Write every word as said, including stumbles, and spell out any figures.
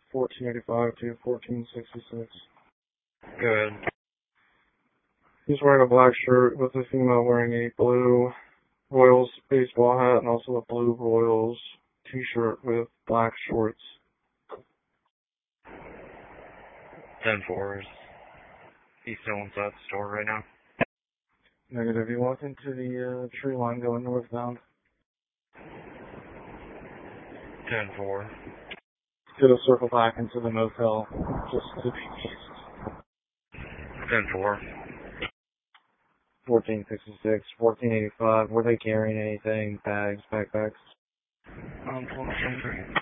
fourteen eighty-five to fourteen sixty-six. Go ahead. He's wearing a black shirt with a female wearing a blue Royals baseball hat and also a blue Royals t-shirt with black shorts. ten four. Is he still inside the store right now? Negative. He walked into the uh, tree line going northbound. ten four. He's gonna circle back into the motel just to the east. ten four. fourteen sixty-six, fourteen eighty-five. Were they carrying anything? Bags, backpacks? Um,